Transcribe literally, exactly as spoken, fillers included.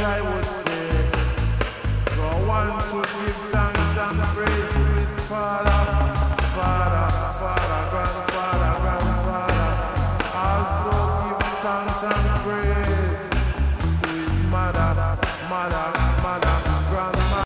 I would say. So one should give thanks and praise to his father, father, father, grandfather, grandfather. Also give thanks and praise to his mother, mother, mother.